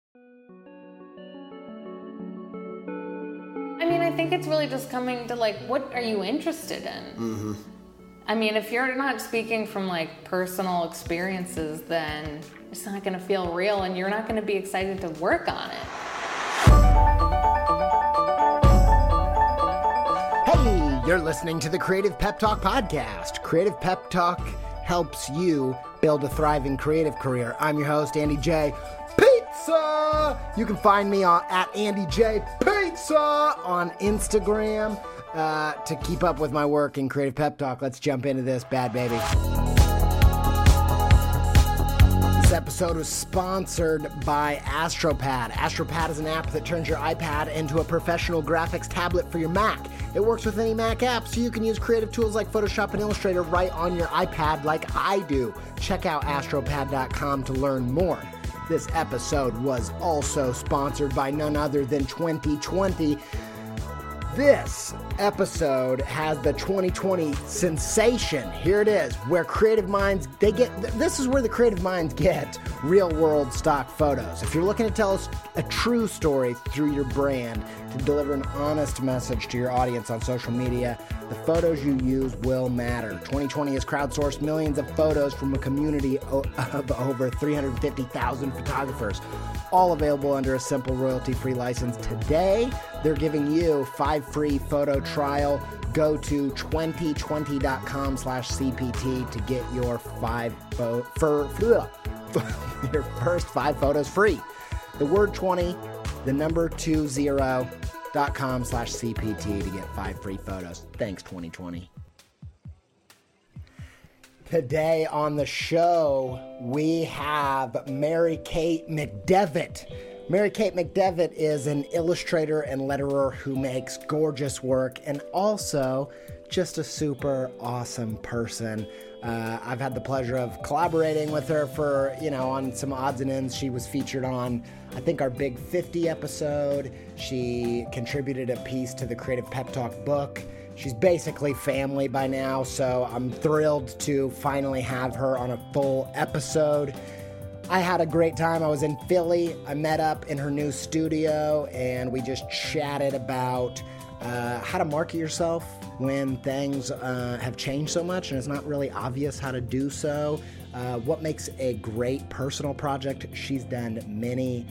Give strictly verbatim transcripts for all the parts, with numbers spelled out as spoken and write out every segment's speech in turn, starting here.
I mean, I think it's really just coming to, like, what are you interested in? Mm-hmm. I mean, if you're not speaking from, like, personal experiences, then it's not going to feel real and you're not going to be excited to work on it. Hey, you're listening to the Creative Pep Talk podcast. Creative Pep Talk helps you build a thriving creative career. I'm your host, Andy J. Pizza! You can find me on, at Andy J. Pizza on Instagram. Uh, to keep up with my work in Creative Pep Talk, let's jump into this bad baby. This episode was sponsored by AstroPad. AstroPad is an app that turns your iPad into a professional graphics tablet for your Mac. It works with any Mac app, so you can use creative tools like Photoshop and Illustrator right on your iPad like I do. Check out astropad dot com to learn more. This episode was also sponsored by none other than twenty twenty. This episode has the twenty twenty sensation. Here it is, where creative minds, they get, this is where the creative minds get real world stock photos. If you're looking to tell us a true story through your brand, to deliver an honest message to your audience on social media, the photos you use will matter. twenty twenty has crowdsourced millions of photos from a community of over three hundred fifty thousand photographers, all available under a simple royalty-free license. Today, they're giving you five free photo trial. Go to twenty twenty dot com slash C P T to get your five pho- for, your first five photos free. The word twenty, the number two zero dot com slash C P T to get five free photos. Thanks, twenty twenty. Today on the show, we have Mary Kate McDevitt. Mary Kate McDevitt is an illustrator and letterer who makes gorgeous work and also just a super awesome person. Uh, I've had the pleasure of collaborating with her for, you know, on some odds and ends. She was featured on, I think, our Big fifty episode. She contributed a piece to the Creative Pep Talk book. She's basically family by now, so I'm thrilled to finally have her on a full episode. I had a great time. I was in Philly. I met up in her new studio, and we just chatted about uh, how to market yourself when things uh, have changed so much and it's not really obvious how to do so. Uh, what makes a great personal project? She's done many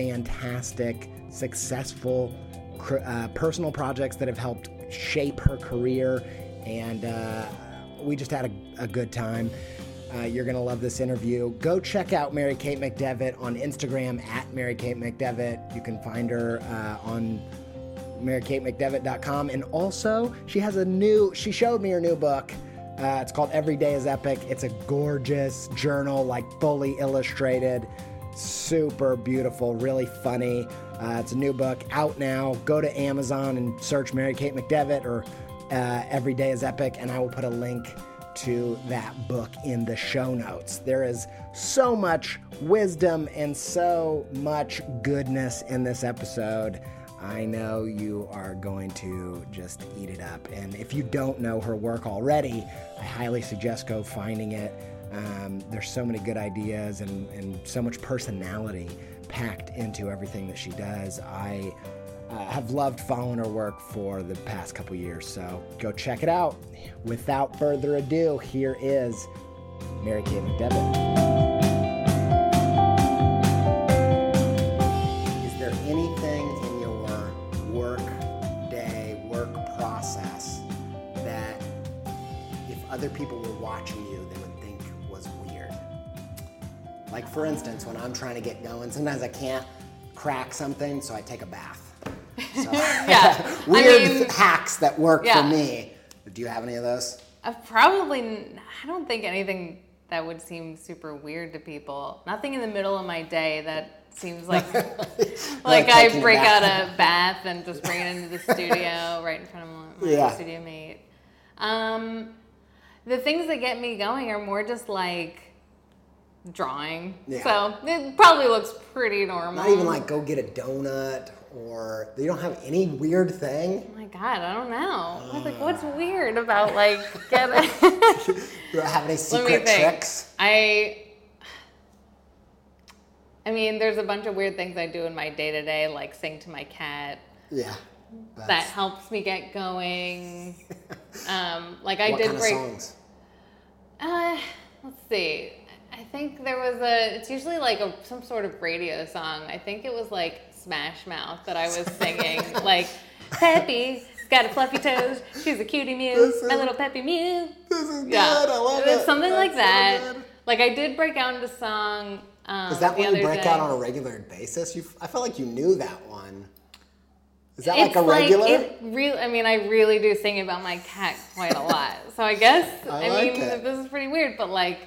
fantastic, successful uh, personal projects that have helped shape her career, and uh, we just had a, a good time. Uh, you're going to love this interview. Go check out Mary Kate McDevitt on Instagram at Mary Kate McDevitt. You can find her uh, on Mary Kate McDevitt dot com. And also, she has a new, she showed me her new book. Uh, it's called Every Day is Epic. It's a gorgeous journal, like fully illustrated, super beautiful, really funny. Uh, it's a new book out now. Go to Amazon and search Mary Kate McDevitt or uh, Every Day is Epic, and I will put a link to that book in the show notes. There is so much wisdom and so much goodness in this episode. I know you are going to just eat it up. And if you don't know her work already, I highly suggest go finding it. Um, there's so many good ideas and, and so much personality packed into everything that she does. I uh, have loved following her work for the past couple years, so go check it out. Without further ado, here is Mary Kate McDevitt. Is there anything in your work day, work process that if other people were watching you, they would think was weird? Like, for instance, when I'm trying to get going, sometimes I can't crack something, so I take a bath. So, yeah. weird I mean, hacks that work yeah. for me. Do you have any of those? Uh, probably, I don't think anything that would seem super weird to people. Nothing in the middle of my day that seems like like, like I break out a bath and just bring it into the studio right in front of my yeah. studio mate. Um, the things that get me going are more just like drawing. Yeah. So it probably looks pretty normal. Not even like go get a donut, or you don't have any weird thing? Oh my God, I don't know. I was like, what's weird about like getting... You don't have any secret tricks? I I mean, there's a bunch of weird things I do in my day to day, like sing to my cat. Yeah. That's... That helps me get going. um, like I what did kind break. Of songs? Uh, let's see. I think there was a. It's usually like a some sort of radio song. I think it was like Smash Mouth that I was singing. Like Peppy. Got a fluffy toes. She's a cutie mew. My little Peppy Mew. This is good. Yeah. I love it. it. Something That's like that. So good. Like I did break out into song. Um, is that the one you other break day. out on a regular basis? You, I felt like you knew that one. Is that It's like a regular? Like it really, I mean, I really do sing about my cat quite a lot. So I guess, I, I like mean, it. this is pretty weird, but like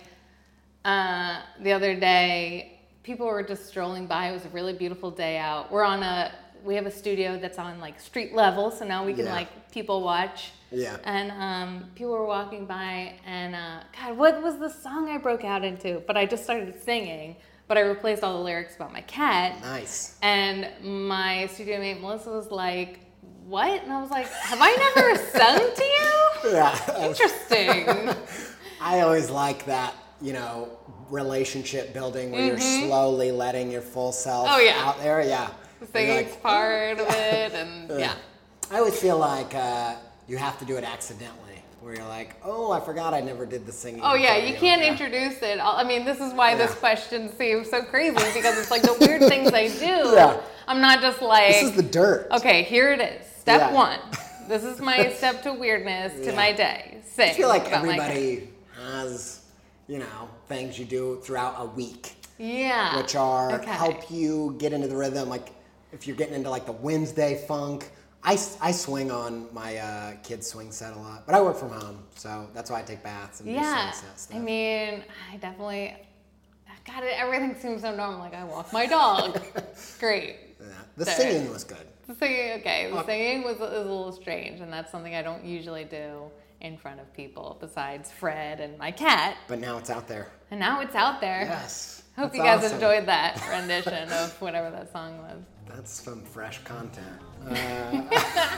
uh, the other day, people were just strolling by. It was a really beautiful day out. We're on a, we have a studio that's on like street level, so now we can Yeah. like people watch. Yeah. And um, people were walking by, and uh, God, what was the song I broke out into? But I just started singing, but I replaced all the lyrics about my cat. Nice. And my studio mate Melissa was like, "What?" And I was like, "Have I never sung to you?" Yeah. Interesting. I always like that, you know, relationship building where Mm-hmm. you're slowly letting your full self Oh, yeah. out there. Yeah. The And you're singing's part of it, and yeah. I always feel like uh, you have to do it accidentally, where you're like, oh, I forgot I never did the singing. Oh yeah, before, you know? can't Yeah. introduce it. I mean, this is why this Yeah. question seems so crazy, because it's like the weird things I do. Yeah. I'm not just like, This is the dirt. okay, here it is. Step Yeah. one. This is my step to weirdness to Yeah. my day. Sing. I feel like about my cat. everybody has, you know, things you do throughout a week, Yeah. which are Okay. help you get into the rhythm. Like if you're getting into like the Wednesday funk, I, I swing on my uh, kids' swing set a lot, but I work from home, so that's why I take baths and do Yeah. swing set stuff. I mean, I definitely, God, everything seems so normal. Like I walk my dog. Great. Yeah. The So- singing was good. The singing, okay. The Uh, singing was, was a little strange, and that's something I don't usually do in front of people besides Fred and my cat. But now it's out there. And now it's out there. Yes. Hope That's you guys awesome. enjoyed that rendition of whatever that song was. That's some fresh content. Uh,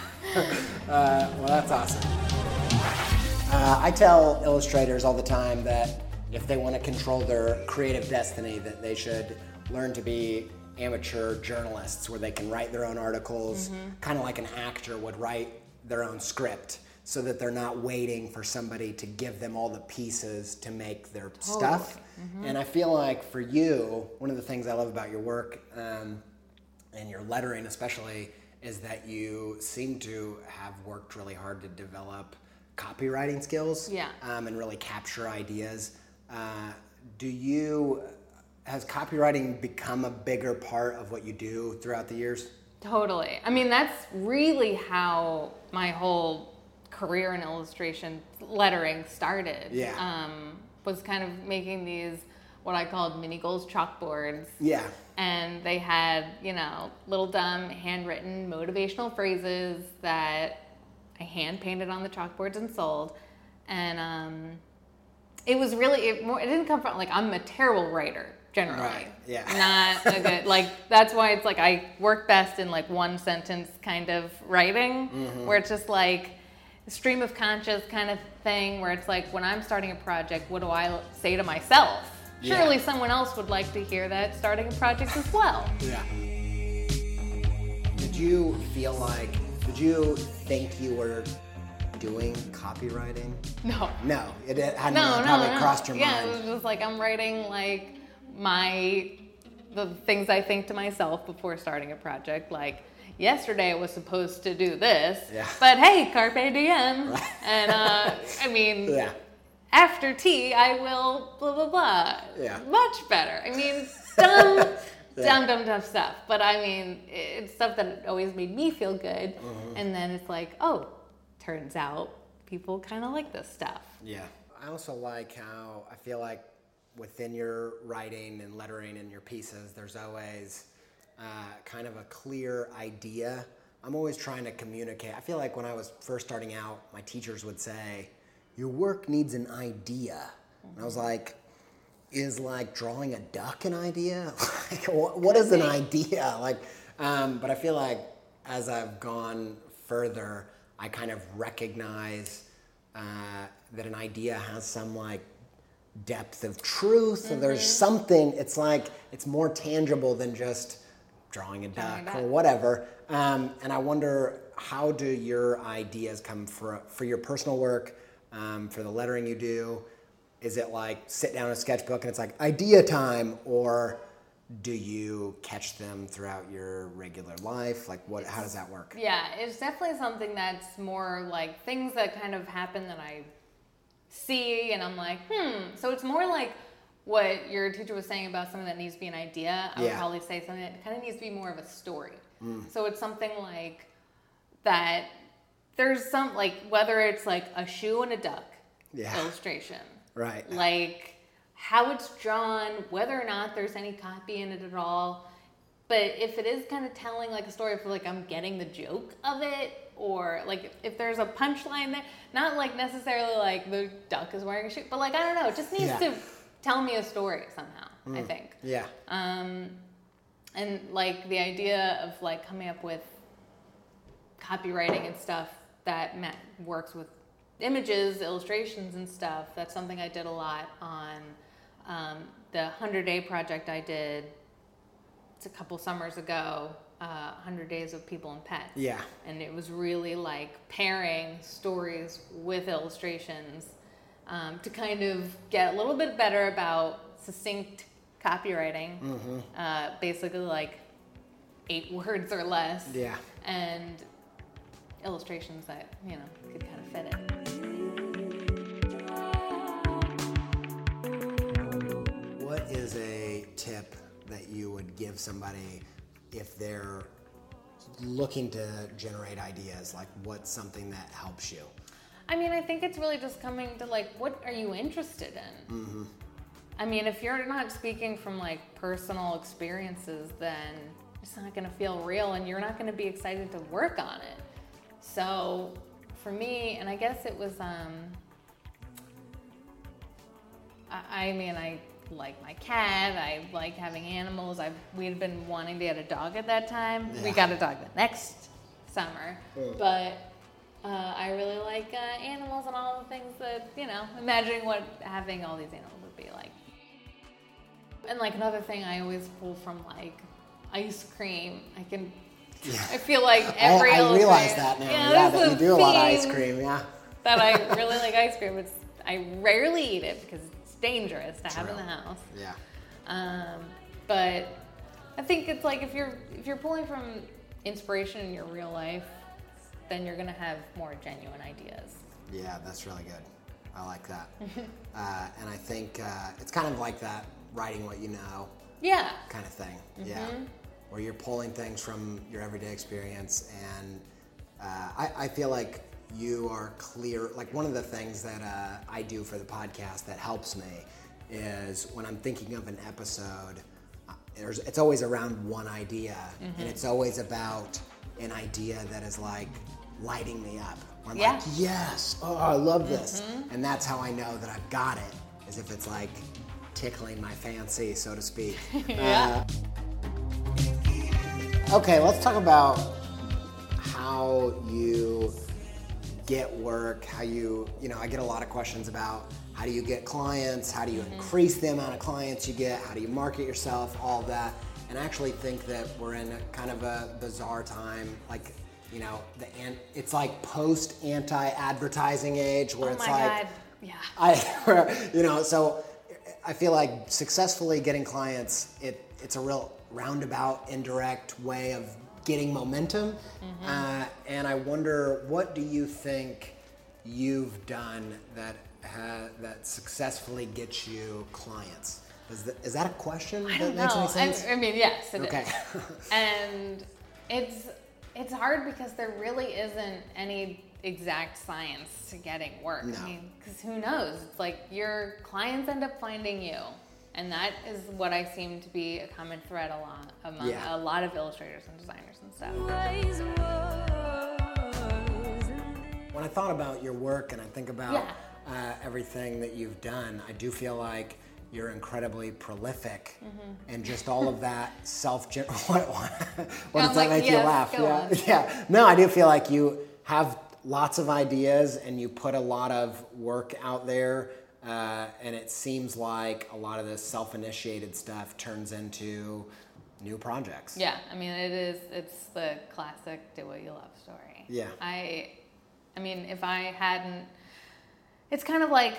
uh, well, that's awesome. Uh, I tell illustrators all the time that if they want to control their creative destiny, that they should learn to be amateur journalists where they can write their own articles, Mm-hmm. kind of like an actor would write their own script, so that they're not waiting for somebody to give them all the pieces to make their stuff. Mm-hmm. And I feel like for you, one of the things I love about your work, um, and your lettering especially, is that you seem to have worked really hard to develop copywriting skills. Yeah. Um, and really capture ideas. Uh, do you, has copywriting become a bigger part of what you do throughout the years? Totally. I mean, that's really how my whole career in illustration lettering started. Yeah. Um, was kind of making these, what I called mini goals chalkboards. Yeah. And they had, you know, little dumb handwritten motivational phrases that I hand painted on the chalkboards and sold. And um, it was really, it, more, it didn't come from, like, I'm a terrible writer, generally. Right, yeah. Not a good, like, that's why it's like I work best in like one sentence kind of writing, Mm-hmm. where it's just like a stream of conscious kind of thing, where it's like when I'm starting a project, what do I say to myself? Yeah. Surely someone else would like to hear that starting a project as well. Yeah. Did you feel like, did you think you were doing copywriting? No. No, it, it hadn't No, really no, probably no. crossed your yeah, mind. it was just like I'm writing like my the things I think to myself before starting a project. Like yesterday, I was supposed to do this, Yeah. but hey, carpe diem. And uh, I mean, Yeah. after tea, I will blah blah blah. Yeah. Much better. I mean, dumb, Yeah. dumb, dumb, dumb stuff. But I mean, it's stuff that always made me feel good. Mm-hmm. And then it's like, oh, turns out people kind of like this stuff. Yeah. I also like how I feel like within your writing and lettering and your pieces, there's always uh, kind of a clear idea. I'm always trying to communicate. I feel like when I was first starting out, my teachers would say, your work needs an idea. And I was like, is like drawing a duck an idea? Like, what, what is an idea? Like, um, but I feel like as I've gone further, I kind of recognize uh, that an idea has some like depth of truth. Mm-hmm. There's something, it's like, it's more tangible than just drawing a duck, drawing or whatever. Um, and I wonder, how do your ideas come for, for your personal work, um, for the lettering you do? Is it like sit down in a sketchbook and it's like idea time, or do you catch them throughout your regular life? Like what, how does that work? Yeah, it's definitely something that's more like things that kind of happen that I see and I'm like, hmm. So it's more like what your teacher was saying about something that needs to be an idea. I yeah. would probably say something that kind of needs to be more of a story. Mm. So it's something like that there's some, like whether it's like a shoe and a duck yeah. illustration. Right. Like how it's drawn, whether or not there's any copy in it at all. But if it is kind of telling like a story, for like I'm getting the joke of it, or like if there's a punchline there, not like necessarily like the duck is wearing a shoe, but like I don't know, it just needs yeah. to tell me a story somehow. Mm. I think. Yeah. Um, and like the idea of like coming up with copywriting and stuff that Matt works with images, illustrations and stuff. That's something I did a lot on um, the hundred day project I did a couple summers ago, uh, one hundred days of People and Pets. Yeah. And it was really like pairing stories with illustrations um, to kind of get a little bit better about succinct copywriting. Mm-hmm. Uh, basically like eight words or less. Yeah. And illustrations that, you know, could kind of fit it. What is a tip that you would give somebody if they're looking to generate ideas? Like what's something that helps you? I mean, I think it's really just coming to like, what are you interested in? Mm-hmm. I mean, if you're not speaking from like personal experiences, then it's not going to feel real and you're not going to be excited to work on it. So for me, and I guess it was, um, I, I mean, I like my cat, I like having animals. I've, we had been wanting to get a dog at that time. Yeah. We got a dog the next summer, mm. but uh, I really like uh, animals and all the things that, you know, imagining what having all these animals would be like. And like another thing I always pull from like ice cream, I can, yeah. I feel like every I, I realize that now, yeah, yeah that you do a lot of ice cream, yeah. That I really like ice cream. It's, I rarely eat it because it's dangerous to True. have in the house. Yeah. Um, but I think it's like if you're if you're pulling from inspiration in your real life, then you're gonna have more genuine ideas. Yeah, that's really good. I like that. uh, and I think uh, it's kind of like that writing what you know. Yeah. Kind of thing. Mm-hmm. Yeah. Where you're pulling things from your everyday experience, and uh, I, I feel like you are clear. Like one of the things that uh, I do for the podcast that helps me is when I'm thinking of an episode, uh, there's, it's always around one idea, mm-hmm. and it's always about an idea that is like lighting me up. I'm yeah. like, yes, oh, I love this. Mm-hmm. And that's how I know that I've got it, is if it's like tickling my fancy, so to speak. yeah. Uh, okay, let's talk about how you get work, how you, you know, I get a lot of questions about how do you get clients, how do you mm-hmm. increase the amount of clients you get, how do you market yourself, all that. And I actually think that we're in a kind of a bizarre time, like, you know, the it's like post anti-advertising age where oh it's my like, God. Yeah. I, you know, so I feel like successfully getting clients, it it's a real roundabout, indirect way of getting momentum. Mm-hmm. Uh, and I wonder, what do you think you've done that ha- that successfully gets you clients? Is that, is that a question I that don't makes know. any sense? I, I mean, yes, it okay. is. And it's it's hard because there really isn't any exact science to getting work. No. I mean, because who knows? It's like your clients end up finding you. And that is what I seem to be a common thread a lot among yeah. a lot of illustrators and designers and stuff. When I thought about your work and I think about yeah. uh, everything that you've done, I do feel like you're incredibly prolific, mm-hmm. and just all of that self. What, what, what does that like, make yes, you laugh? Yeah, on. yeah. No, I do feel like you have lots of ideas and you put a lot of work out there. Uh, and it seems like a lot of this self-initiated stuff turns into new projects. Yeah, I mean, it is, it's the classic do what you love story. Yeah. I, I mean, if I hadn't, it's kind of like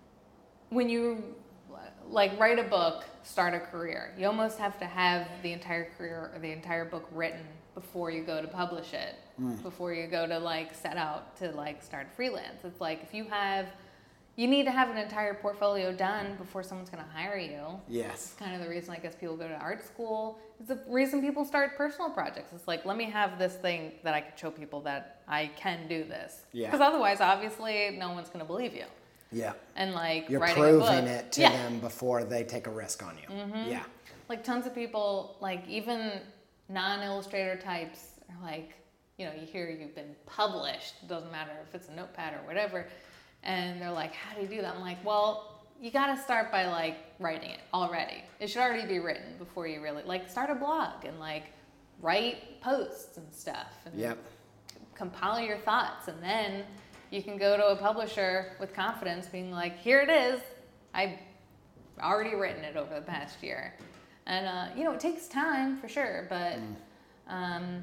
when you, like, write a book, start a career. You almost have to have the entire career or the entire book written before you go to publish it, mm. before you go to, like, set out to, like, start freelance. It's like if you have, you need to have an entire portfolio done before someone's going to hire you. Yes. It's kind of the reason I guess people go to art school. It's the reason people start personal projects. It's like, let me have this thing that I can show people that I can do this. Yeah. Because otherwise, obviously, no one's going to believe you. Yeah. And like You're writing proving a book. it to yeah. them before they take a risk on you. Mm-hmm. Yeah. Like tons of people, like even non-illustrator types are like, you know, you hear you've been published. It doesn't matter if it's a notepad or whatever. And they're like, how do you do that? I'm like, well, you got to start by like writing it already. It should already be written before you really, like start a blog and like write posts and stuff. And yep. c- compile your thoughts. And then you can go to a publisher with confidence being like, here it is. I've already written it over the past year. And, uh, you know, it takes time for sure, but mm. um,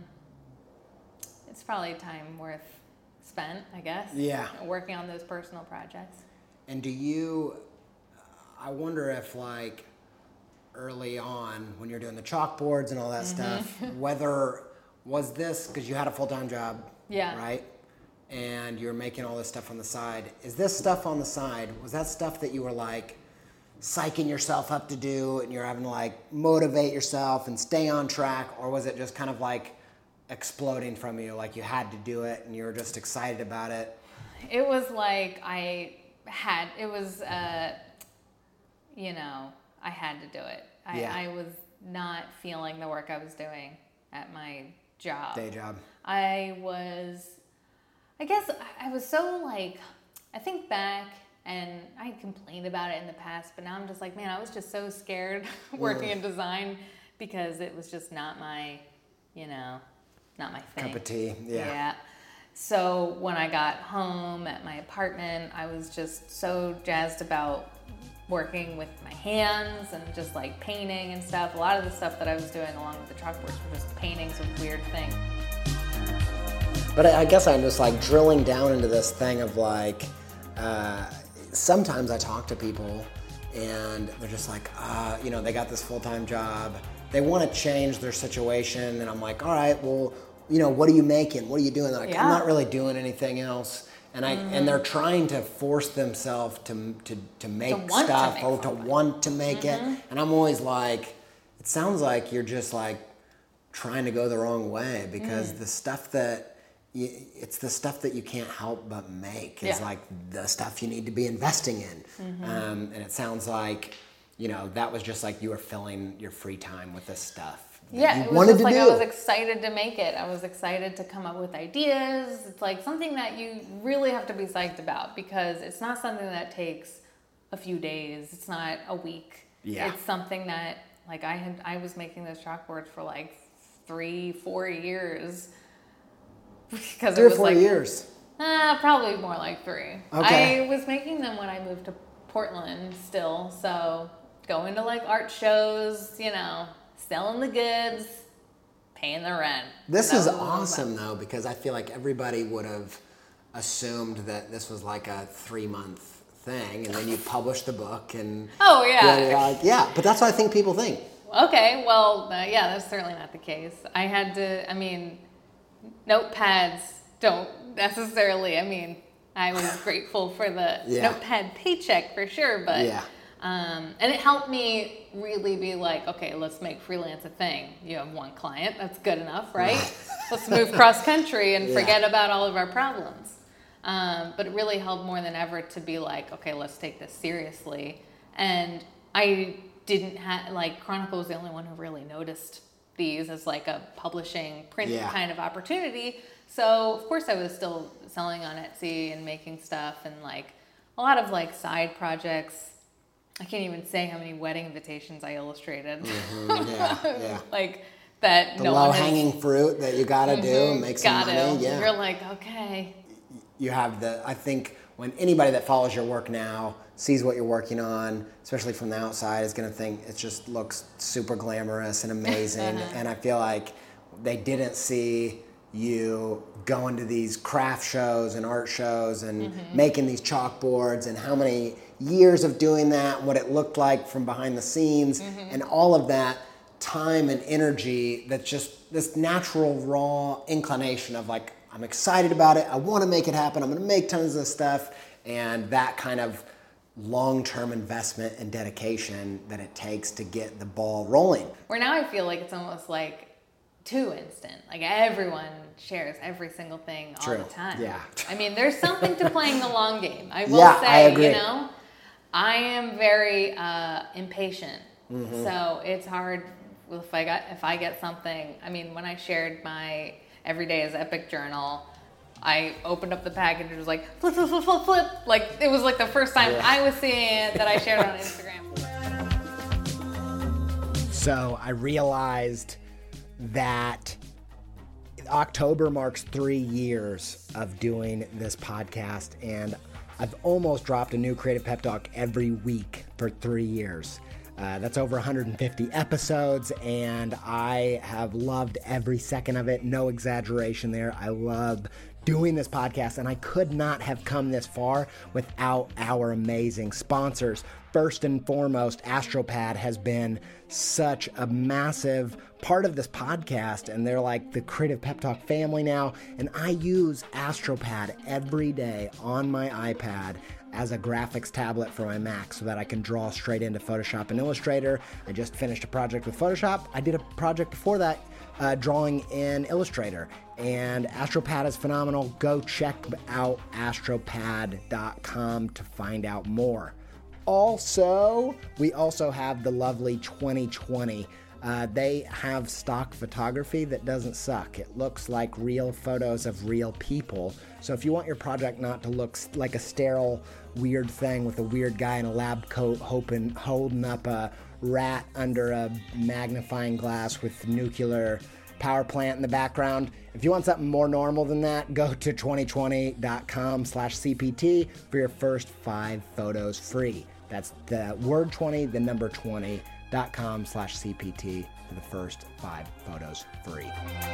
it's probably time worth spent, I guess. Yeah. Working on those personal projects. And do you, I wonder if like early on when you're doing the chalkboards and all that mm-hmm. stuff, whether, was this, because you had a full-time job, yeah. right? And you're making all this stuff on the side. Is this stuff on the side, was that stuff that you were like psyching yourself up to do and you're having to like motivate yourself and stay on track? Or was it just kind of like exploding from you, like you had to do it and you were just excited about it? It was like I had, it was, uh, you know, I had to do it. I, yeah. I was not feeling the work I was doing at my job. Day job. I was, I guess I was so like, I think back and I had complained about it in the past, but now I'm just like, man, I was just so scared working in design because it was just not my, you know, not my thing. Cup of tea, yeah. Yeah. So when I got home at my apartment, I was just so jazzed about working with my hands and just like painting and stuff. A lot of the stuff that I was doing along with the chalkboards were just paintings of weird things. But I guess I'm just like drilling down into this thing of like, uh, sometimes I talk to people and they're just like, uh, you know, they got this full-time job. They want to change their situation. And I'm like, all right, well, you know, what are you making? What are you doing? They're like, yeah. I'm not really doing anything else. And I mm-hmm. and they're trying to force themselves to to to make to stuff to make or to something. want to make mm-hmm. it. And I'm always like, it sounds like you're just like trying to go the wrong way because mm. the stuff that you, it's the stuff that you can't help but make is yeah. like the stuff you need to be investing in. Mm-hmm. Um, and it sounds like, you know, that was just like you were filling your free time with this stuff. Yeah, you it was wanted just to like do. I was excited to make it. I was excited to come up with ideas. It's like something that you really have to be psyched about because it's not something that takes a few days. It's not a week. Yeah. It's something that like I had I was making those chalkboards for like three, four years. Because three it was or four like, years. Uh, probably more like three. Okay. I was making them when I moved to Portland still, so going to like art shows, you know, selling the goods, paying the rent. This is awesome though, because I feel like everybody would have assumed that this was like a three month thing and then you publish the book and oh yeah like, yeah, but that's what I think people think. Okay, well uh, yeah, that's certainly not the case. I had to, I mean, notepads don't necessarily, I mean, I was grateful for the yeah. notepad paycheck for sure, but yeah. Um, and it helped me really be like, okay, let's make freelance a thing. You have one client, that's good enough, right? Let's move cross country and yeah. forget about all of our problems. Um, but it really helped more than ever to be like, okay, let's take this seriously. And I didn't have, like, Chronicle was the only one who really noticed these as like a publishing print yeah. kind of opportunity. So of course I was still selling on Etsy and making stuff and like a lot of like side projects. I can't even say how many wedding invitations I illustrated. Mm-hmm, yeah, yeah. Like that. The no low one has, hanging fruit that you gotta mm-hmm, do and make some gotta. money. Yeah. You're like, okay. You have the. I think when anybody that follows your work now sees what you're working on, especially from the outside, is going to think it just looks super glamorous and amazing. And I feel like they didn't see you going to these craft shows and art shows and mm-hmm. making these chalkboards and how many years of doing that, what it looked like from behind the scenes, mm-hmm. and all of that time and energy that's just this natural, raw inclination of like, I'm excited about it, I want to make it happen, I'm going to make tons of stuff, and that kind of long-term investment and dedication that it takes to get the ball rolling. Where now I feel like it's almost like too instant. Like everyone shares every single thing all True. the time. Yeah. I mean, there's something to playing the long game. I will yeah, say, I agree. you know, I am very uh, impatient. Mm-hmm. So it's hard if I got if I get something. I mean, when I shared my Every Day is Epic journal, I opened up the package and it was like, flip, flip, flip, flip, flip. Like, it was like the first time yeah. I was seeing it that I shared it on Instagram. So I realized that October marks three years of doing this podcast, and I've almost dropped a new Creative Pep Talk every week for three years. Uh, that's over one hundred fifty episodes, and I have loved every second of it. No exaggeration there. I love doing this podcast, and I could not have come this far without our amazing sponsors. First and foremost, Astropad has been such a massive part of this podcast, and they're like the Creative Pep Talk family now, and I use Astropad every day on my iPad as a graphics tablet for my Mac so that I can draw straight into Photoshop and Illustrator. I just finished a project with Photoshop. I did a project before that uh, drawing in Illustrator, and Astropad is phenomenal. Go check out astropad dot com to find out more. Also, we also have the lovely twenty twenty. Uh, they have stock photography that doesn't suck. It looks like real photos of real people. So if you want your project not to look like a sterile, weird thing with a weird guy in a lab coat hoping, holding up a rat under a magnifying glass with nuclear power plant in the background, if you want something more normal than that, go to twenty twenty dot com slash C P T for your first five photos free. That's the word twenty, the number twenty. Dot com slash C P T for the first five photos free.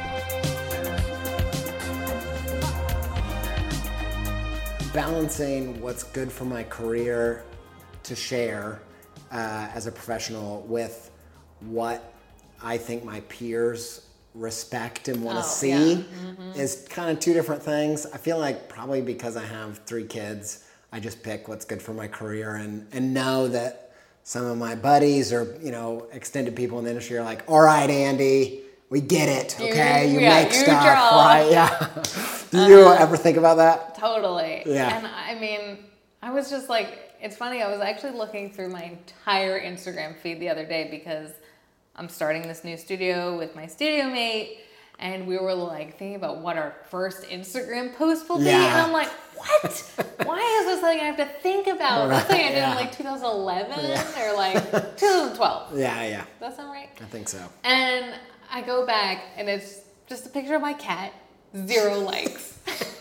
Balancing what's good for my career to share uh, as a professional with what I think my peers respect and want to oh, see yeah. mm-hmm. is kind of two different things. I feel like probably because I have three kids, I just pick what's good for my career and, and know that some of my buddies or, you know, extended people in the industry are like, all right, Andy, we get it, okay? You, you yeah, make you stuff, draw. Right? Yeah. Do you uh, ever think about that? Totally. Yeah. And I mean, I was just like, it's funny, I was actually looking through my entire Instagram feed the other day because I'm starting this new studio with my studio mate, and we were like thinking about what our first Instagram post will be, yeah. and I'm like, what? Why is this something I have to think about? Right, That's something I did yeah. in like two thousand eleven yeah. or like two thousand twelve. Yeah, yeah. Does that sound right? I think so. And I go back and it's just a picture of my cat, zero likes.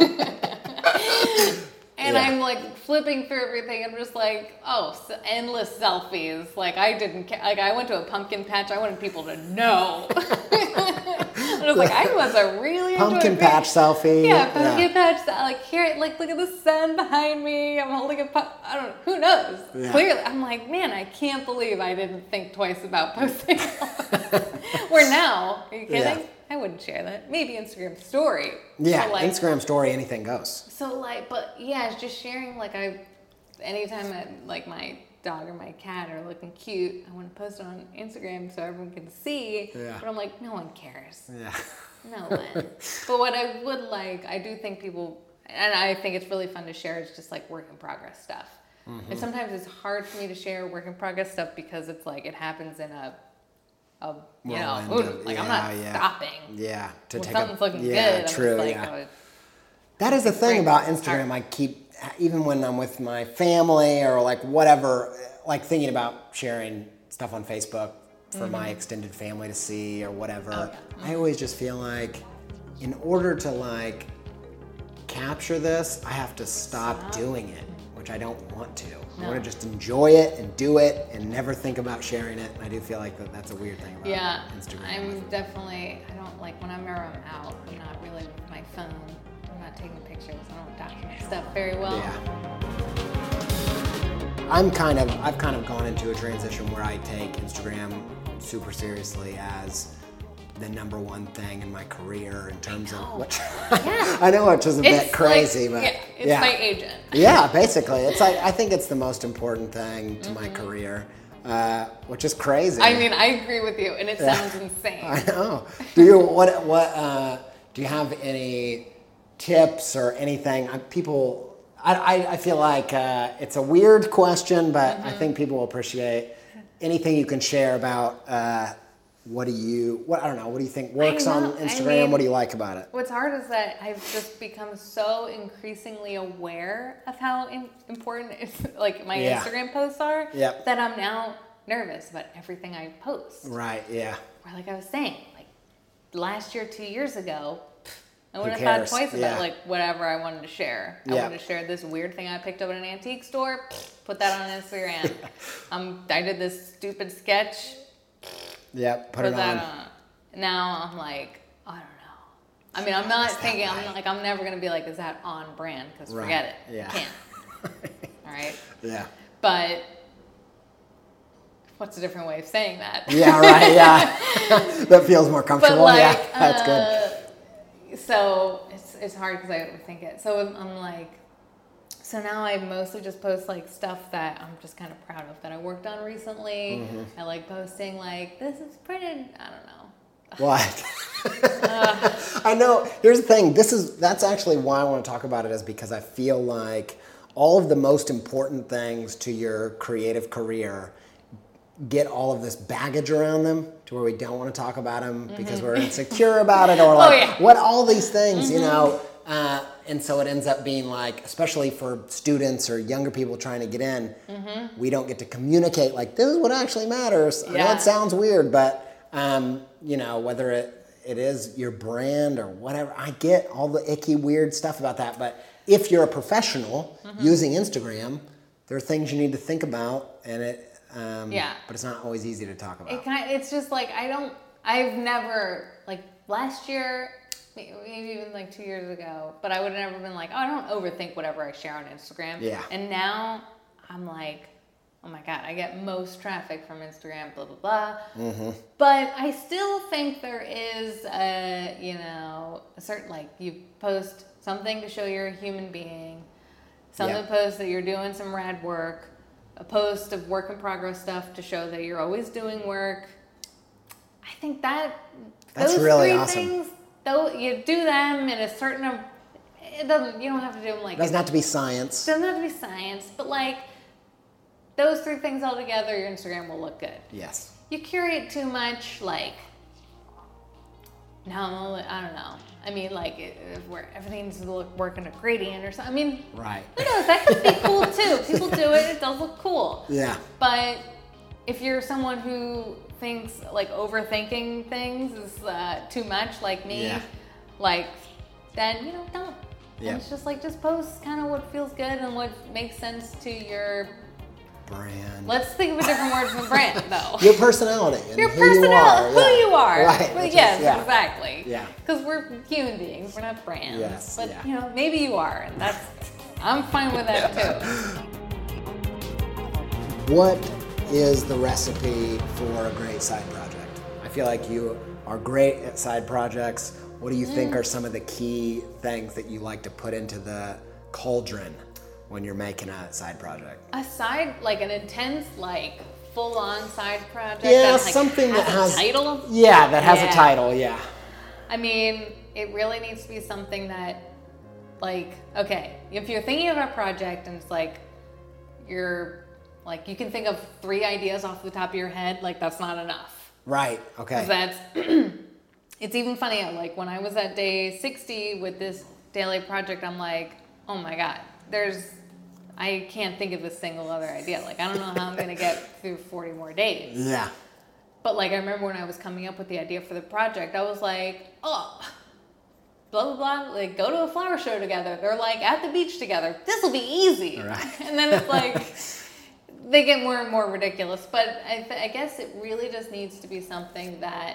And yeah. I'm like flipping through everything. I'm just like, oh, so endless selfies. Like I didn't care. Like I went to a pumpkin patch. I wanted people to know. I was like, I was a really pumpkin patch selfie. Yeah, pumpkin yeah. patch. Like here, like look at the sun behind me. I'm holding a. Pu- I don't know. Who knows? Yeah. Clearly, I'm like, man, I can't believe I didn't think twice about posting. Where now? Are you kidding? Yeah. I wouldn't share that. Maybe Instagram story. Yeah, so like, Instagram story, anything goes. So like, but yeah, just sharing. Like I, anytime I, like my dog or my cat are looking cute, I want to post it on Instagram so everyone can see. Yeah. But I'm like, no one cares. Yeah. No one. But what I would like, I do think people, and I think it's really fun to share, is just like work in progress stuff. Mm-hmm. And sometimes it's hard for me to share work in progress stuff because it's like it happens in a. A, you well, know, ooh, like yeah, I'm not yeah. stopping. Yeah, to when take something's a, looking yeah, good. True, I'm just yeah. like, oh, that is the thing about Instagram. I keep, even when I'm with my family or like whatever, like thinking about sharing stuff on Facebook for mm-hmm. my extended family to see or whatever. Oh, yeah. mm-hmm. I always just feel like, in order to like capture this, I have to stop, stop. doing it, which I don't want to. No. I want to just enjoy it and do it and never think about sharing it. And I do feel like that that's a weird thing about yeah, Instagram. I'm definitely, I don't like, whenever I'm out, I'm not really with my phone. I'm not taking pictures. I don't document stuff very well. Yeah. I'm kind of, I've kind of gone into a transition where I take Instagram super seriously as the number one thing in my career in terms of what yeah. I know, which is a it's bit crazy, like, but yeah, it's yeah. my agent. Yeah, basically, it's like I think it's the most important thing to mm-hmm. my career, uh, which is crazy. I mean, I agree with you, and it yeah. sounds insane. I know. Do you what what uh, do you have any tips or anything? Uh, people, I I, I feel like uh, it's a weird question, but mm-hmm. I think people will appreciate anything you can share about. Uh, What do you, what, I don't know, what do you think works on Instagram? I mean, what do you like about it? What's hard is that I've just become so increasingly aware of how in, important it's, like my yeah. Instagram posts are yep. that I'm now nervous about everything I post. Right, yeah. Or like I was saying, like last year, two years ago, I wouldn't have thought twice about yeah. like whatever I wanted to share. I yep. wanted to share this weird thing I picked up at an antique store, put that on Instagram. um, I did this stupid sketch. Yeah, put, put it that on. on. Now I'm like, I don't know. I mean, I'm not thinking, I'm not, like, I'm never going to be like, is that on brand? Because right. forget it. Yeah. You can't. All right? Yeah. But what's a different way of saying that? Yeah, right, yeah. That feels more comfortable. But like, yeah, that's uh, good. So it's, it's hard because I overthink it. So I'm, I'm like, so now I mostly just post like stuff that I'm just kind of proud of that I worked on recently. Mm-hmm. I like posting like, this is printed, I don't know. What? uh, I know, here's the thing, this is, that's actually why I want to talk about it, is because I feel like all of the most important things to your creative career get all of this baggage around them to where we don't want to talk about them mm-hmm. because we're insecure about it, or like, oh, yeah. what, all these things, mm-hmm. you know. Uh, and so it ends up being like, especially for students or younger people trying to get in, mm-hmm. we don't get to communicate like, this is what actually matters. Yeah. I know it sounds weird, but, um, you know, whether it, it is your brand or whatever, I get all the icky, weird stuff about that. But if you're a professional mm-hmm. using Instagram, there are things you need to think about, and it, um, yeah. but it's not always easy to talk about. It kind of, it's just like, I don't, I've never, like last year, maybe even like two years ago, but I would have never been like, oh, I don't overthink whatever I share on Instagram. Yeah. And now I'm like, oh my God, I get most traffic from Instagram, blah, blah, blah. Mm-hmm. But I still think there is a, you know, a certain, like you post something to show you're a human being, something yeah. to post that you're doing some rad work, a post of work in progress stuff to show that you're always doing work. I think that That's those really three awesome. things, though you do them in a certain, it doesn't, you don't have to do them like, it doesn't have to be science. It doesn't have to be science, but like those three things all together, your Instagram will look good. Yes. You curate too much, like, no, I don't know. I mean, like, if where everything needs to look work in a gradient or something. I mean, right. Who knows? That could be cool too. People do it. It does look cool. Yeah. But if you're someone who thinks like overthinking things is uh, too much, like me, yeah. like, then you know, don't. Yeah. And it's just like just post kind of what feels good and what makes sense to your brand. Let's think of a different word from brand, though. Your personality. And Your who personality. You are. Who yeah. you are. Right. Well, yes, is, yeah. exactly. Yeah. Because we're human beings. We're not brands. Yes. But, yeah. you know, maybe you are. And that's, I'm fine with that, too. What is the recipe for a great side project? I feel like you are great at side projects. What do you mm. think are some of the key things that you like to put into the cauldron when you're making a side project? A side, like an intense, like full-on side project. Yeah, that, like, something has that has a title. Yeah, that has yeah. a title. Yeah. I mean, it really needs to be something that, like, okay, if you're thinking of a project and it's like you're, like, you can think of three ideas off the top of your head, like that's not enough. Right. Okay. That's. It's even funny. Like when I was at day sixty with this daily project, I'm like, oh my God, there's. I can't think of a single other idea. Like, I don't know how I'm going to get through forty more days. Yeah. But, like, I remember when I was coming up with the idea for the project, I was like, oh, blah, blah, blah, like go to a flower show together. They're like at the beach together. This will be easy. Right. And then it's like, they get more and more ridiculous. But I, th- I guess it really just needs to be something that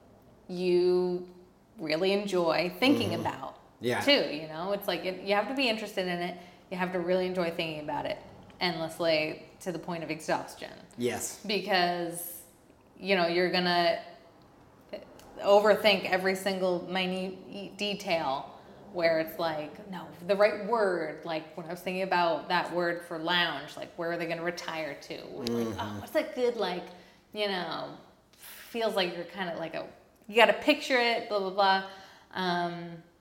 you really enjoy thinking mm-hmm. about yeah. too. You know, it's like it, you have to be interested in it. You have to really enjoy thinking about it endlessly to the point of exhaustion. Yes. Because, you know, you're going to overthink every single minute detail where it's like, no, the right word. Like when I was thinking about that word for lounge, like where are they going to retire to? Mm-hmm. Like, oh, what's that good, like, you know, feels like you're kind of like a, you got to picture it, blah, blah, blah. Um,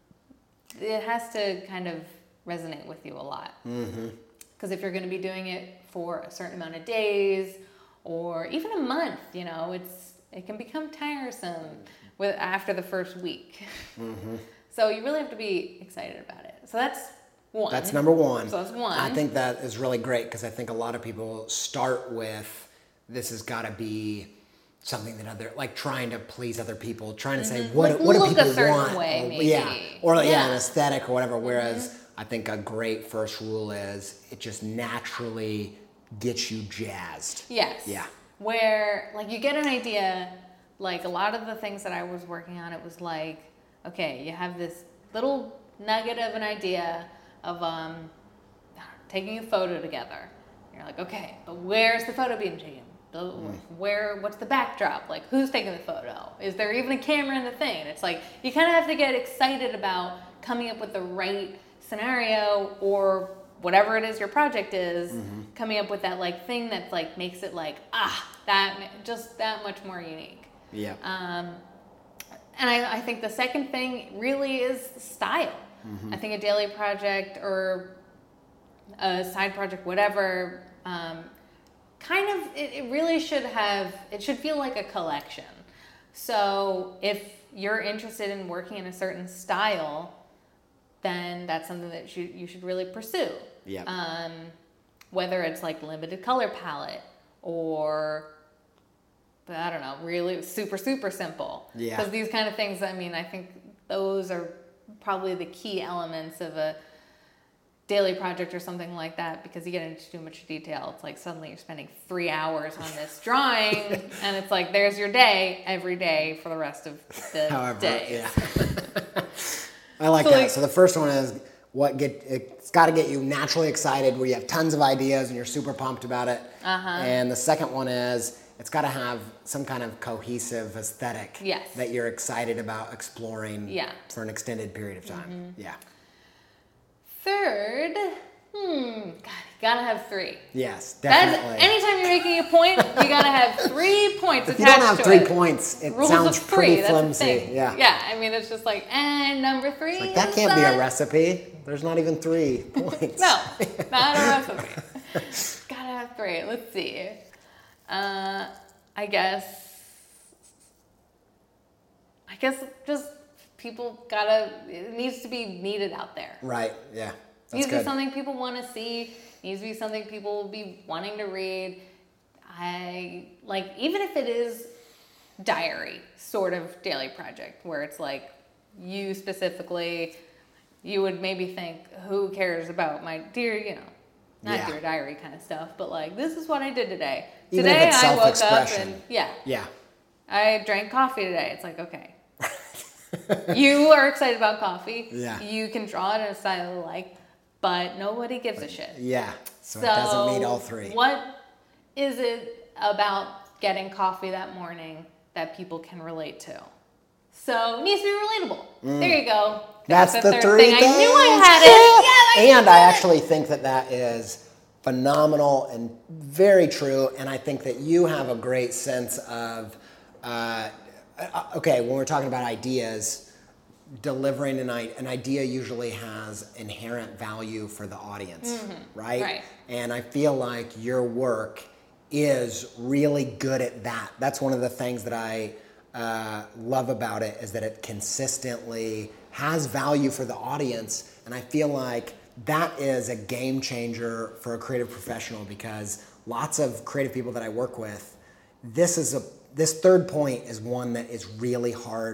it has to kind of resonate with you a lot. Mm-hmm. Because if you're going to be doing it for a certain amount of days or even a month, you know, it's it can become tiresome with after the first week. Mm-hmm. So you really have to be excited about it. So that's one. That's number one. So that's one. I think that is really great because I think a lot of people start with this has got to be something that other like trying to please other people, trying to say mm-hmm. what like what do look people a certain want, way, or, maybe. yeah, or yeah. yeah, an aesthetic or whatever. Whereas mm-hmm. I think a great first rule is it just naturally gets you jazzed. Yes. Yeah. Where like you get an idea, like a lot of the things that I was working on, it was like, okay, you have this little nugget of an idea of um, taking a photo together. You're like, okay, but where's the photo being taken? Where, what's the backdrop? Like, who's taking the photo? Is there even a camera in the thing? And it's like, you kind of have to get excited about coming up with the right scenario or whatever it is your project is, mm-hmm. coming up with that like thing that like makes it like, ah, that, just that much more unique. Yeah. Um, and I, I think the second thing really is style. Mm-hmm. I think a daily project or a side project, whatever, um, kind of, it, it really should have, it should feel like a collection. So if you're interested in working in a certain style, then that's something that you, you should really pursue. Yeah. Um, whether it's like limited color palette or, I don't know, really super, super simple. Yeah. Because these kind of things, I mean, I think those are probably the key elements of a daily project or something like that, because you get into too much detail. It's like suddenly you're spending three hours on this drawing and it's like there's your day every day for the rest of the However, days. Yeah. I like so that. like, so the first one is what get it's got to get you naturally excited where you have tons of ideas and you're super pumped about it. Uh-huh. And the second one is it's got to have some kind of cohesive aesthetic yes. that you're excited about exploring yeah. for an extended period of time. Mm-hmm. Yeah. Third, hmm, God, you gotta have three. Yes, definitely. That's, anytime you're making a point, you gotta have three points if attached to it. If you don't have three it. points, it Rules sounds of three, pretty that's flimsy. The thing. Yeah. Yeah, I mean, it's just like, and number three it's like, that is can't be uh, a recipe. There's not even three points. No, not a recipe. Gotta have three. Let's see. Uh, I guess, I guess just people gotta, it needs to be needed out there. Right, yeah. It needs to be something people want to see. It needs to be something people will be wanting to read. I, like, even if it is diary sort of daily project where it's like you specifically, you would maybe think, who cares about my dear, you know, not yeah. dear diary kind of stuff, but like, this is what I did today. Even today if it's I woke up self-expression. and, yeah. Yeah. I drank coffee today. It's like, okay. You are excited about coffee. Yeah. You can draw it in a style you like, but nobody gives a shit. Yeah. So, so it doesn't meet all three. What is it about getting coffee that morning that people can relate to? So it needs to be relatable. Mm. There you go. That's, That's the, the third three thing. things. I knew I had it. Yeah, I and I actually think that that is phenomenal and very true. And I think that you have a great sense of, uh, okay, when we're talking about ideas, delivering an, an idea usually has inherent value for the audience, mm-hmm. right? Right. And I feel like your work is really good at that. That's one of the things that I uh, love about it, is that it consistently has value for the audience. And I feel like that is a game changer for a creative professional, because lots of creative people that I work with, this is a this third point is one that is really hard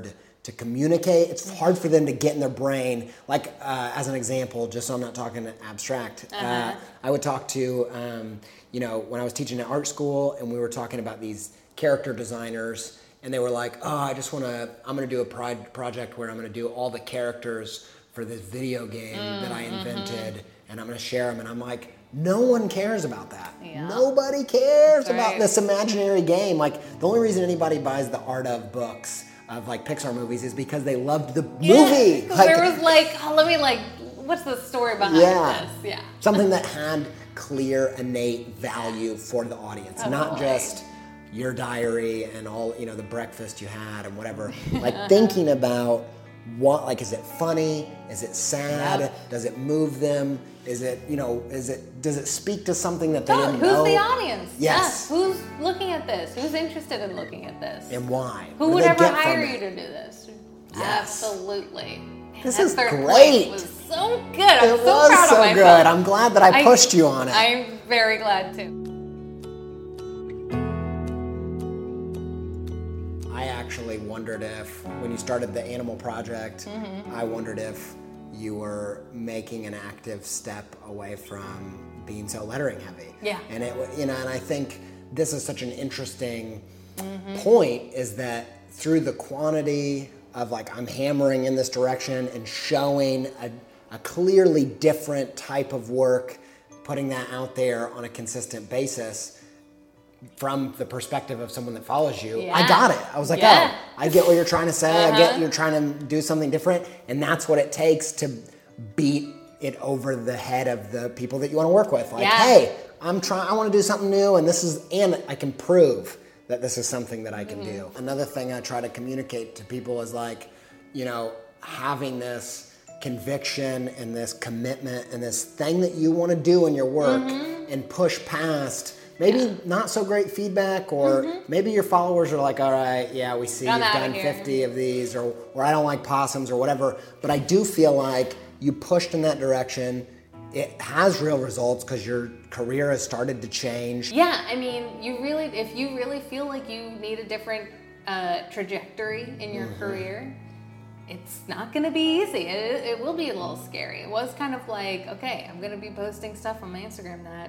to communicate. It's hard for them to get in their brain. Like, uh, as an example, just so I'm not talking abstract, uh-huh. uh, I would talk to, um, you know, when I was teaching at art school and we were talking about these character designers, and they were like, oh, I just want to, I'm going to do a pride project where I'm going to do all the characters for this video game mm, that I invented, mm-hmm. and I'm going to share them. And I'm like, no one cares about that. Yeah. Nobody cares right. about this imaginary game. Like, the only reason anybody buys the Art of books of like Pixar movies is because they loved the yeah, movie. Like, there was like, oh, let me like, what's the story behind yeah, this? Yeah. Something that had clear, innate value for the audience, oh, not boy. just your diary and all, you know, the breakfast you had and whatever. Like thinking about what, like, is it funny? Is it sad? Yep. Does it move them? Is it, you know, is it, does it speak to something that they oh, didn't who's know? Who's the audience? Yes. Yeah. Who's looking at this? Who's interested in looking at this? And why? Who what would ever hire you to do this? Yes. Absolutely. Man, this that is third great. Place was so good. I'm it so was proud so of myself. good. I'm glad that I, I pushed you on it. I'm very glad too. I actually wondered if, when you started the Animal Project, mm-hmm. I wondered if you were making an active step away from being so lettering heavy. Yeah. And it, you know, and I think this is such an interesting mm-hmm. point, is that through the quantity of like, I'm hammering in this direction and showing a, a clearly different type of work, putting that out there on a consistent basis, from the perspective of someone that follows you, yeah. I got it. I was like, yeah. oh, I get what you're trying to say. Uh-huh. I get you're trying to do something different. And that's what it takes to beat it over the head of the people that you want to work with. Like, yeah. hey, I'm trying, I want to do something new, and this is, and I can prove that this is something that I can mm-hmm. do. Another thing I try to communicate to people is like, you know, having this conviction and this commitment and this thing that you want to do in your work mm-hmm. and push past maybe yeah. not so great feedback, or mm-hmm. maybe your followers are like, all right, yeah, we see Got you've done fifty of these, or, or I don't like possums or whatever. But I do feel like you pushed in that direction. It has real results because your career has started to change. Yeah, I mean, you really, if you really feel like you need a different uh, trajectory in your mm-hmm. career, it's not going to be easy. It, it will be a little scary. It was kind of like, okay, I'm going to be posting stuff on my Instagram that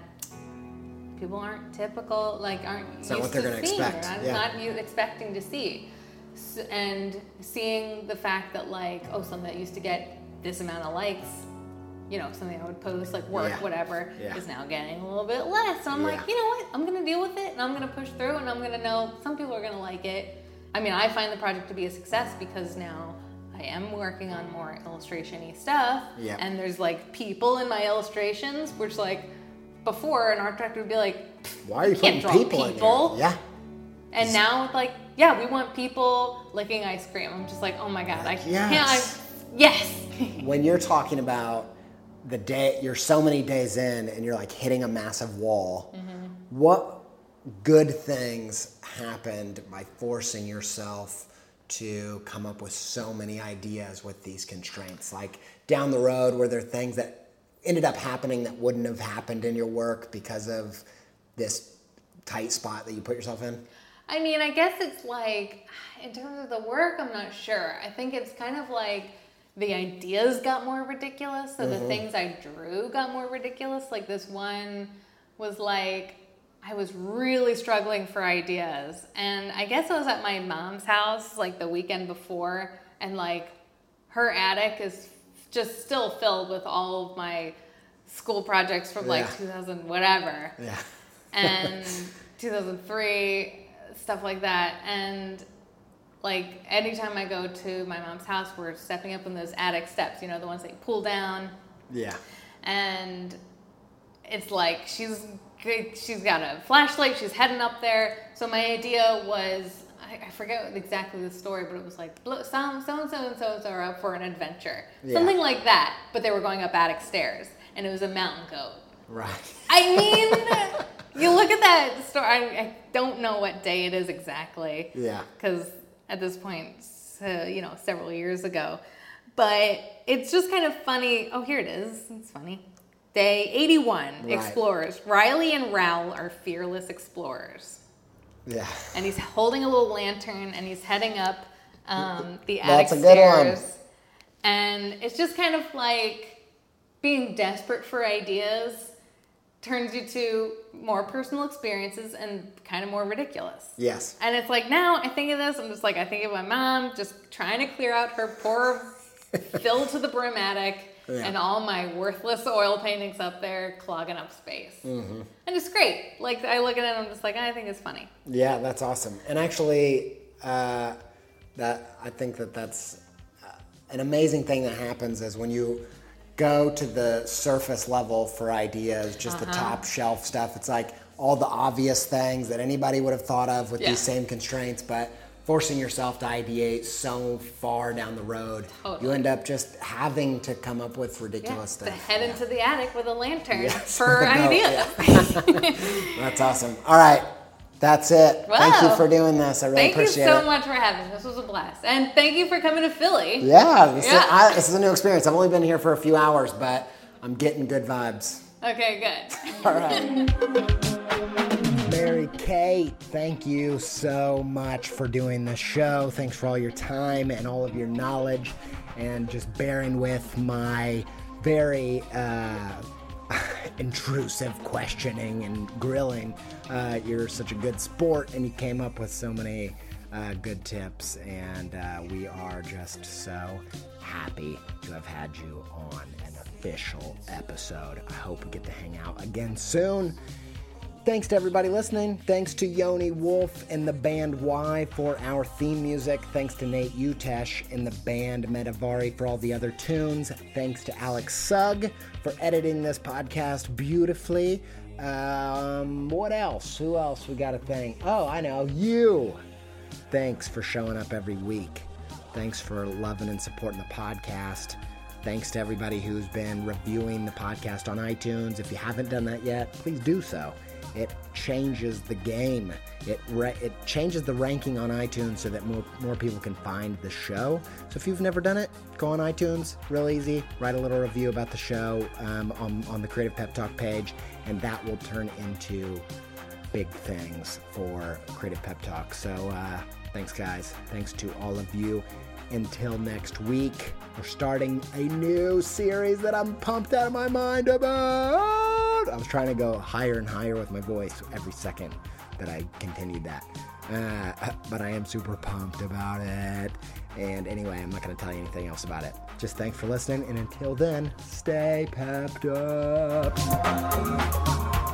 people aren't typical, like aren't it's used not what they're to gonna seeing, expect. or I'm yeah. not you expecting to see. So, and seeing the fact that like, oh, something that used to get this amount of likes, you know, something I would post, like work, yeah. whatever, yeah. is now getting a little bit less. So I'm yeah. like, you know what? I'm gonna deal with it, and I'm gonna push through, and I'm gonna know some people are gonna like it. I mean, I find the project to be a success because now I am working on more illustration-y stuff, yeah. and there's like people in my illustrations, which like, before an art director would be like, why are you putting draw people, people in here? Yeah. And now it's like, yeah, we want people licking ice cream. I'm just like, oh my God, I yes. can't, I, yes. When you're talking about the day, you're so many days in and you're like hitting a massive wall, mm-hmm. what good things happened by forcing yourself to come up with so many ideas with these constraints? Like down the road, were there things that ended up happening that wouldn't have happened in your work because of this tight spot that you put yourself in? I mean, I guess it's like, in terms of the work, I'm not sure. I think it's kind of like the ideas got more ridiculous, so mm-hmm. the things I drew got more ridiculous. Like this one was like, I was really struggling for ideas. And I guess I was at my mom's house like the weekend before, and like her attic is just still filled with all of my school projects from like yeah. two thousand whatever. Yeah. And two thousand three, stuff like that. And like anytime I go to my mom's house, we're stepping up on those attic steps, you know, the ones that you pull down. Yeah. And it's like she's she's got a flashlight, she's heading up there. So my idea was, I forget exactly the story, but it was like, so and so and so and so are up for an adventure. Yeah. Something like that, but they were going up attic stairs, and it was a mountain goat. Right. I mean, you look at that story, I, I don't know what day it is exactly. Yeah. Because at this point, uh, you know, several years ago. But it's just kind of funny. Oh, here it is. It's funny. Day eighty-one, right. Explorers. Riley and Raoul are fearless explorers. Yeah. And he's holding a little lantern, and he's heading up um, the That's attic a good stairs. one. And it's just kind of like being desperate for ideas turns you to more personal experiences and kind of more ridiculous. Yes. And it's like now I think of this, I'm just like, I think of my mom just trying to clear out her poor filled to the brim attic yeah. and all my worthless oil paintings up there clogging up space. Mm-hmm. And it's great. Like I look at it and I'm just like, I think it's funny. Yeah, that's awesome. And actually, uh, that I think that that's uh, an amazing thing that happens is when you go to the surface level for ideas, just uh-huh. the top shelf stuff. It's like all the obvious things that anybody would have thought of with yeah. these same constraints, but forcing yourself to ideate so far down the road, totally. You end up just having to come up with ridiculous yeah, stuff. To head yeah. into the attic with a lantern yes. for no, ideas. Yeah. That's awesome. All right. That's it. Wow. Thank you for doing this. I really thank appreciate it. Thank you so much for having me. This was a blast. And thank you for coming to Philly. Yeah, this, yeah. Is, I, this is a new experience. I've only been here for a few hours, but I'm getting good vibes. Okay, good. All right. Mary Kate, thank you so much for doing this show. Thanks for all your time and all of your knowledge and just bearing with my very... Uh, intrusive questioning and grilling. Uh, you're such a good sport and you came up with so many uh, good tips, and uh, we are just so happy to have had you on an official episode. I hope we get to hang out again soon. Thanks to everybody listening. Thanks to Yoni Wolf and the band Y for our theme music. Thanks to Nate Utesh and the band Metavari for all the other tunes. Thanks to Alex Sugg for editing this podcast beautifully. Um, what else? Who else we got to thank? Oh, I know, you. Thanks for showing up every week. Thanks for loving and supporting the podcast. Thanks to everybody who's been reviewing the podcast on iTunes. If you haven't done that yet, please do so. It changes the game. It re- it changes the ranking on iTunes so that more, more people can find the show. So if you've never done it, go on iTunes, real easy, write a little review about the show um, on, on the Creative Pep Talk page, and that will turn into big things for Creative Pep Talk. So uh, thanks, guys. Thanks to all of you. Until next week, we're starting a new series that I'm pumped out of my mind about. I was trying to go higher and higher with my voice every second that I continued that. Uh, but I am super pumped about it. And anyway, I'm not going to tell you anything else about it. Just thanks for listening. And until then, stay pepped up.